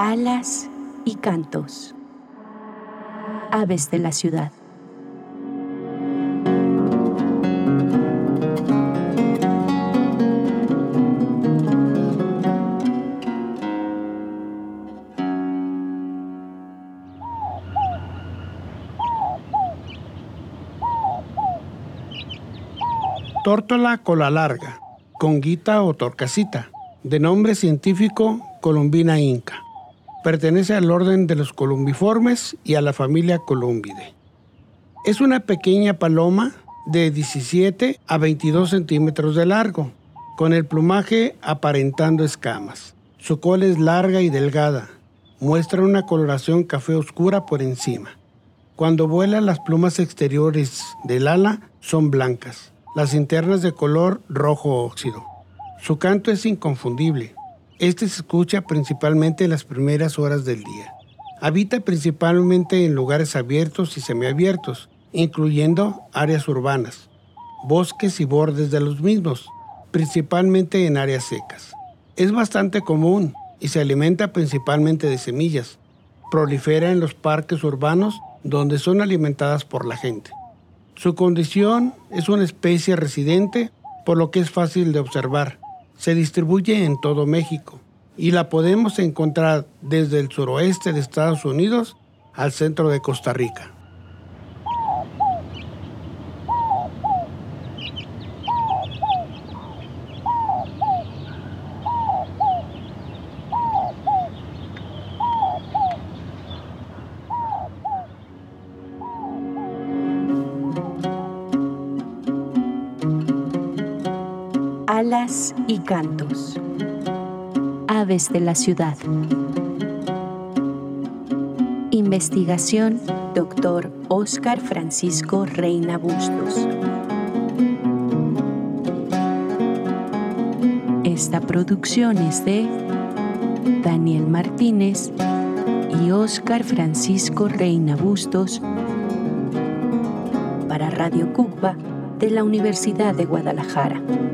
Alas y cantos. Aves de la ciudad. Tórtola cola larga, conguita o torcasita, de nombre científico Columbina inca. Pertenece al orden de los columbiformes y a la familia Columbidae. Es una pequeña paloma de 17 a 22 centímetros de largo, con el plumaje aparentando escamas. Su cola es larga y delgada. Muestra una coloración café oscura por encima. Cuando vuela, las plumas exteriores del ala son blancas, las internas de color rojo óxido. Su canto es inconfundible. Este se escucha principalmente en las primeras horas del día. Habita principalmente en lugares abiertos y semiabiertos, incluyendo áreas urbanas, bosques y bordes de los mismos, principalmente en áreas secas. Es bastante común y se alimenta principalmente de semillas. Prolifera en los parques urbanos donde son alimentadas por la gente. Su condición es una especie residente, por lo que es fácil de observar. Se distribuye en todo México y la podemos encontrar desde el suroeste de Estados Unidos al centro de Costa Rica. Alas y cantos. Aves de la ciudad. Investigación, Dr. Óscar Francisco Reina Bustos. Esta producción es de Daniel Martínez y Óscar Francisco Reina Bustos para Radio Cucba de la Universidad de Guadalajara.